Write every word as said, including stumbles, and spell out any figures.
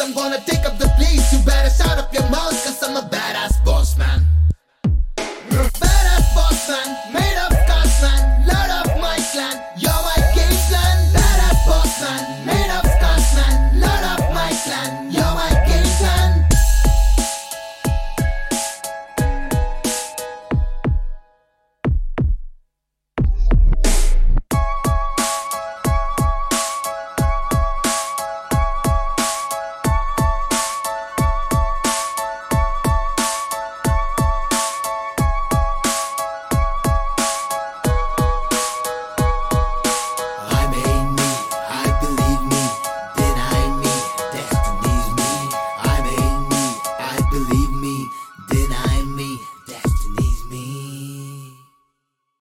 I'm gonna take up the place. You better shut up your mouth.